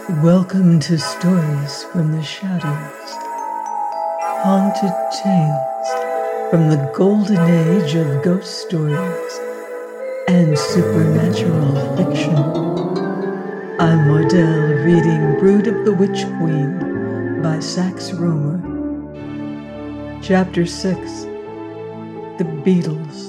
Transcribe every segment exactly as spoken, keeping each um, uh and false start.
Welcome to Stories from the Shadows, haunted tales from the golden age of ghost stories and supernatural fiction. I'm Mardell reading Brood of the Witch Queen by Sax Rohmer. Chapter six, The Beatles.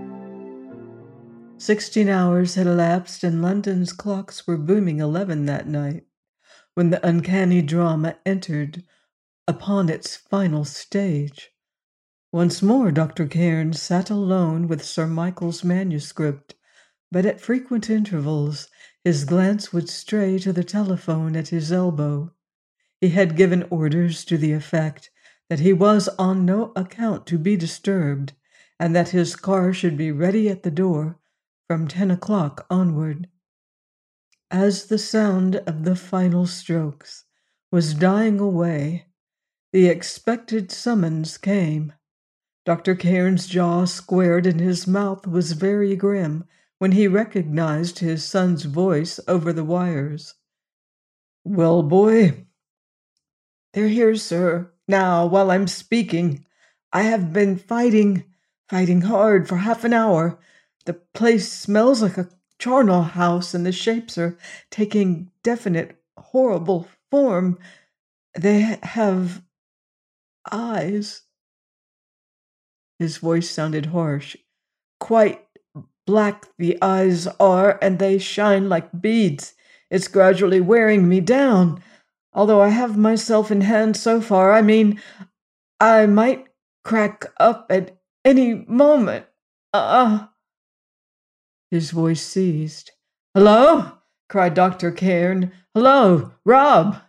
Sixteen hours had elapsed and London's clocks were booming eleven that night, when the uncanny drama entered upon its final stage. Once more Doctor Cairn sat alone with Sir Michael's manuscript, but at frequent intervals his glance would stray to the telephone at his elbow. He had given orders to the effect that he was on no account to be disturbed, and that his car should be ready at the door from ten o'clock onward. As the sound of the final strokes was dying away, the expected summons came. Doctor Cairn's jaw squared and his mouth was very grim when he recognized his son's voice over the wires. "Well, boy?" "They're here, sir, now, while I'm speaking. I have been fighting, fighting hard for half an hour. The place smells like a charnel house, and the shapes are taking definite, horrible form. They have eyes." His voice sounded harsh. "Quite black the eyes are, and they shine like beads. It's gradually wearing me down. Although I have myself in hand so far, I mean, I might crack up at any moment. Ah!" Uh, His voice ceased. "Hello?" cried Doctor Cairn. "Hello, Rob!"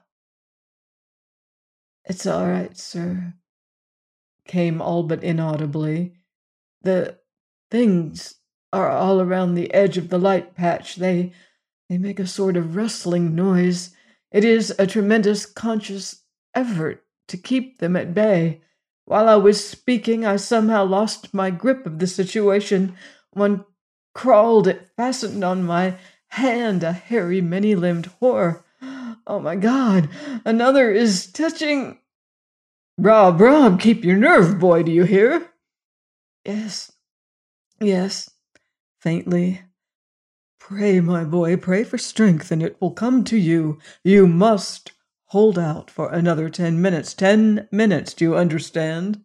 "It's all right, sir," came all but inaudibly. "The things are all around the edge of the light patch. They, they make a sort of rustling noise. It is a tremendous conscious effort to keep them at bay. While I was speaking, I somehow lost my grip of the situation. One crawled, it fastened on my hand, a hairy, many-limbed horror. Oh, my God! Another is touching—" "Rob, Rob, keep your nerve, boy, do you hear?" "Yes, yes," faintly. "Pray, my boy, pray for strength, and it will come to you. You must hold out for another ten minutes. Ten minutes, do you understand?"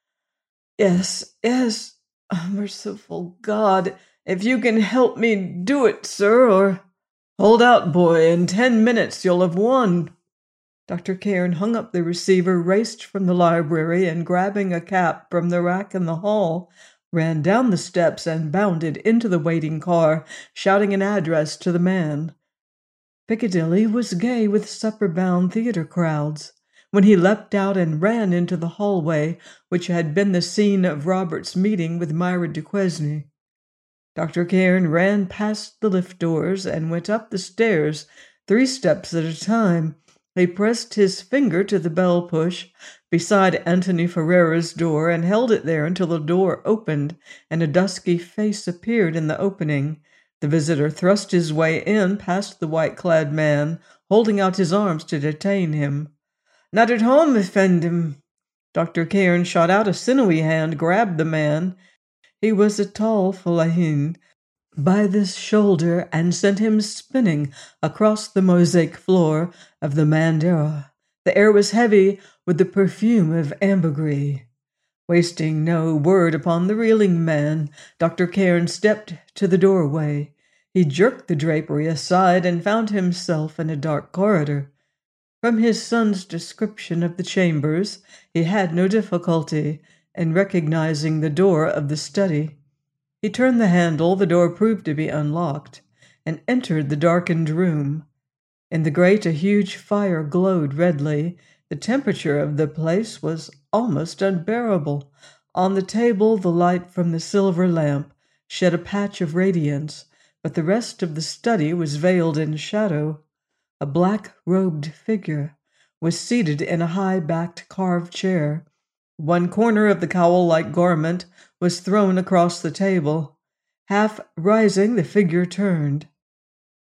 "Yes, yes. Oh, merciful God, if you can help me, do it, sir, or—" "Hold out, boy. In ten minutes you'll have won." Doctor Cairn hung up the receiver, raced from the library, and grabbing a cap from the rack in the hall, ran down the steps and bounded into the waiting car, shouting an address to the man. Piccadilly was gay with supper-bound theater crowds when he leapt out and ran into the hallway which had been the scene of Robert's meeting with Myra Duquesne. Doctor Cairn ran past the lift doors and went up the stairs, three steps at a time. He pressed his finger to the bell push beside Anthony Ferrera's door and held it there until the door opened and a dusky face appeared in the opening. The visitor thrust his way in past the white-clad man, holding out his arms to detain him. "Not at home, effendim." Doctor Cairn shot out a sinewy hand, grabbed the man. He was a tall fellahin by the shoulder and sent him spinning across the mosaic floor of the Mandara. The air was heavy with the perfume of ambergris. Wasting no word upon the reeling man, Doctor Cairn stepped to the doorway. He jerked the drapery aside and found himself in a dark corridor. From his son's description of the chambers, he had no difficulty in recognizing the door of the study. He turned the handle, the door proved to be unlocked, and entered the darkened room. In the grate a huge fire glowed redly. The temperature of the place was almost unbearable. On the table the light from the silver lamp shed a patch of radiance, but the rest of the study was veiled in shadow. A black-robed figure was seated in a high-backed carved chair. One corner of the cowl-like garment was thrown across the table. Half rising, the figure turned.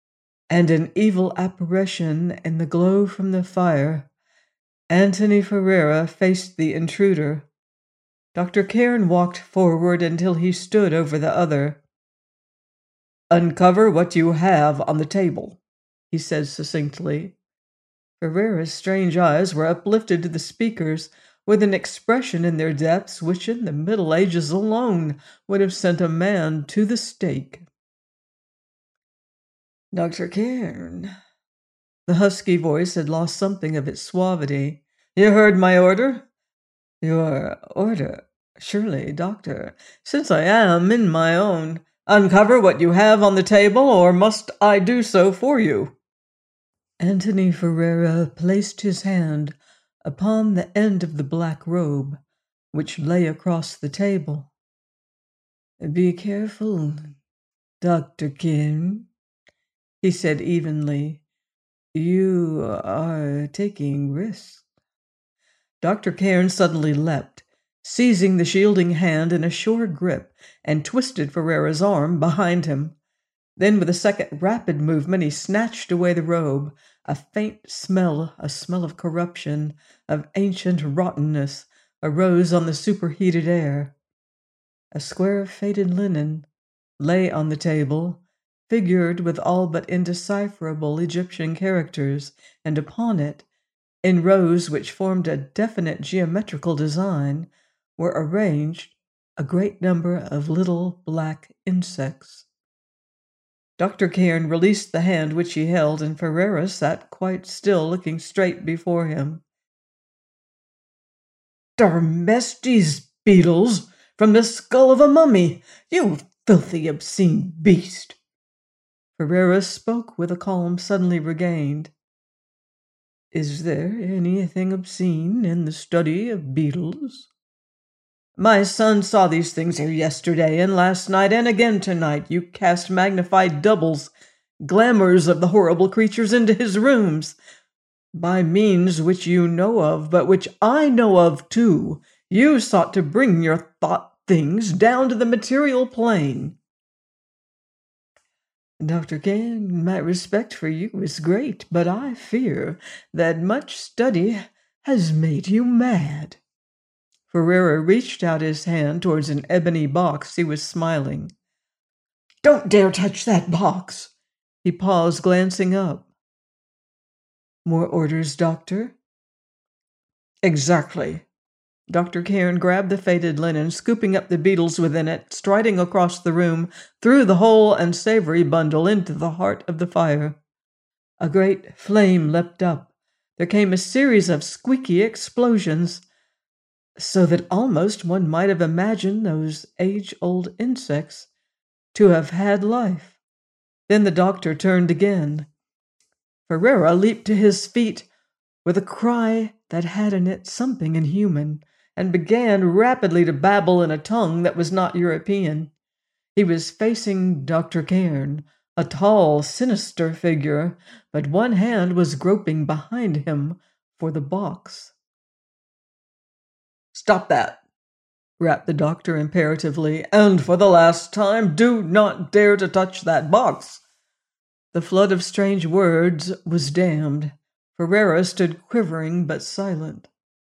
and an evil apparition in the glow from the fire, Antony Ferrera faced the intruder. Doctor Cairn walked forward until he stood over the other. "Uncover what you have on the table," he said succinctly. Ferrera's strange eyes were uplifted to the speaker's with an expression in their depths which in the Middle Ages alone would have sent a man to the stake. "Doctor Cairn." The husky voice had lost something of its suavity. "You heard my order?" "Your order? Surely, Doctor, since I am in my own—" "Uncover what you have on the table, or must I do so for you?" Antony Ferrera placed his hand upon the end of the black robe, which lay across the table. "Be careful, Doctor Cairn," he said evenly. "You are taking risks." Doctor Cairn suddenly leapt, seizing the shielding hand in a sure grip, and twisted Ferrera's arm behind him. Then, with a second rapid movement, he snatched away the robe. A faint smell, a smell of corruption, of ancient rottenness, arose on the superheated air. A square of faded linen lay on the table, figured with all but indecipherable Egyptian characters, and upon it, in rows which formed a definite geometrical design, were arranged a great number of little black insects. Doctor Cairn released the hand which he held, and Ferrera sat quite still, looking straight before him. "Dermestes beetles from the skull of a mummy! You filthy, obscene beast!" Ferrera spoke with a calm suddenly regained. "Is there anything obscene in the study of beetles?" "My son saw these things here yesterday and last night, and again tonight. You cast magnified doubles, glamours of the horrible creatures into his rooms, by means which you know of, but which I know of too. You sought to bring your thought things down to the material plane." "Doctor Cairn, my respect for you is great, but I fear that much study has made you mad." Ferrera reached out his hand towards an ebony box. He was smiling. "Don't dare touch that box!" He paused, glancing up. "More orders, Doctor?" "Exactly." Doctor Cairn grabbed the faded linen, scooping up the beetles within it, striding across the room, threw the whole unsavory bundle into the heart of the fire. A great flame leapt up. There came a series of squeaky explosions, so that almost one might have imagined those age-old insects to have had life. Then the doctor turned again. Ferrera leaped to his feet with a cry that had in it something inhuman, and began rapidly to babble in a tongue that was not European. He was facing Doctor Cairn, a tall, sinister figure, but one hand was groping behind him for the box. "Stop that!" rapped the doctor imperatively. "And for the last time, do not dare to touch that box." The flood of strange words was dammed. Ferrera stood quivering but silent.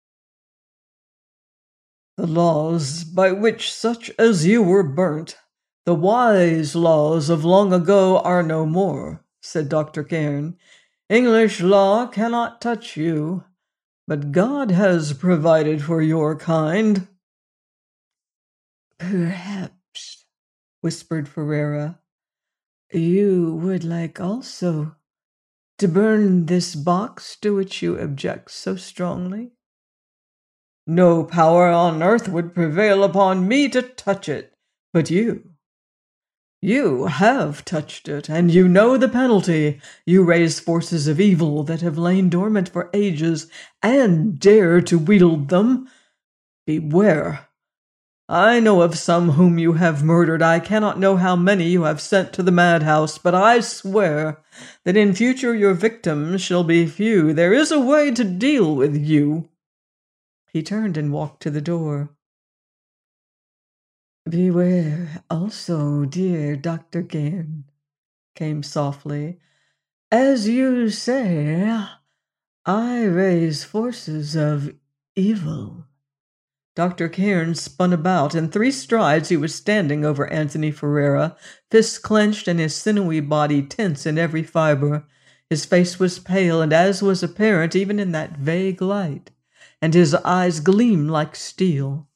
"The laws by which such as you were burnt, the wise laws of long ago, are no more," said Doctor Cairn. "English law cannot touch you, but God has provided for your kind." "Perhaps," whispered Ferrera, "you would like also to burn this box to which you object so strongly?" "No power on earth would prevail upon me to touch it, but you. You have touched it, and you know the penalty. You raise forces of evil that have lain dormant for ages, and dare to wield them. Beware. I know of some whom you have murdered. I cannot know how many you have sent to the madhouse, but I swear that in future your victims shall be few. There is a way to deal with you." He turned and walked to the door. "Beware also, dear Doctor Cairn," came softly, As you say, I raise forces of evil. Doctor Cairn spun about. In three strides he was standing over Antony Ferrera, fists clenched and his sinewy body tense in every fiber. His face was pale, and as was apparent even in that vague light, and his eyes gleamed like steel.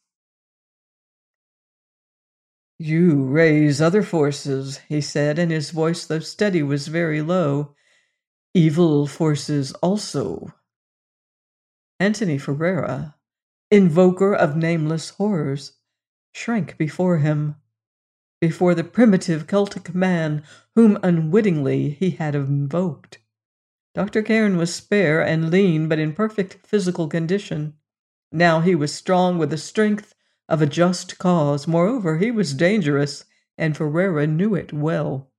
"You raise other forces," he said, and his voice, though steady, was very low. "Evil forces also." Antony Ferrera, invoker of nameless horrors, shrank before him, before the primitive Celtic man whom unwittingly he had invoked. Doctor Cairn was spare and lean, but in perfect physical condition. Now he was strong with the strength of a just cause. Moreover, he was dangerous, and Ferrera knew it well.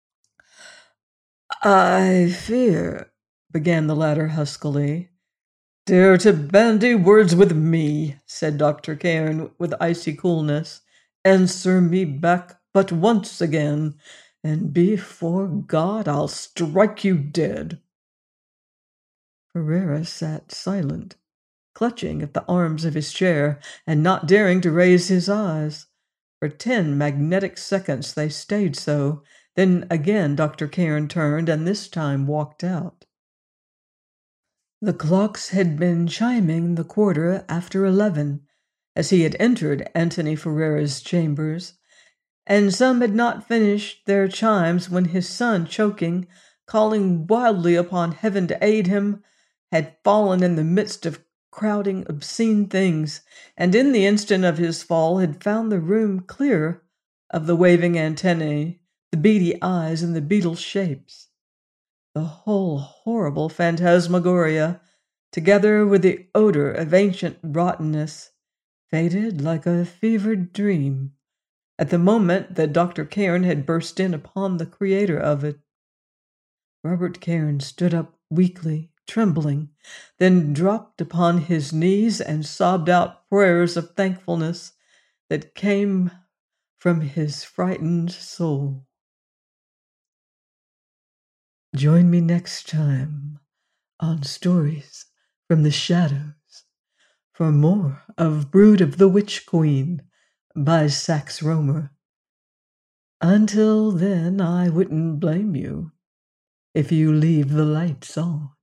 "I fear," began the latter huskily. "Dare to bandy words with me," said Doctor Cairn with icy coolness. "Answer me back but once again, and before God I'll strike you dead." Ferrera sat silent, clutching at the arms of his chair and not daring to raise his eyes. For ten magnetic seconds they stayed so. Then again Doctor Cairn turned and this time walked out. The clocks had been chiming the quarter after eleven as he had entered Antony Ferrera's chambers, and some had not finished their chimes when his son, choking, calling wildly upon heaven to aid him, had fallen in the midst of crowding obscene things, and in the instant of his fall had found the room clear of the waving antennae, the beady eyes, and the beetle shapes. The whole horrible phantasmagoria, together with the odor of ancient rottenness, faded like a fevered dream at the moment that Doctor Cairn had burst in upon the creator of it. Robert Cairn stood up weakly, trembling, then dropped upon his knees and sobbed out prayers of thankfulness that came from his frightened soul. Join me next time on Stories from the Shadows for more of Brood of the Witch Queen by Sax Rohmer. Until then, I wouldn't blame you if you leave the lights on.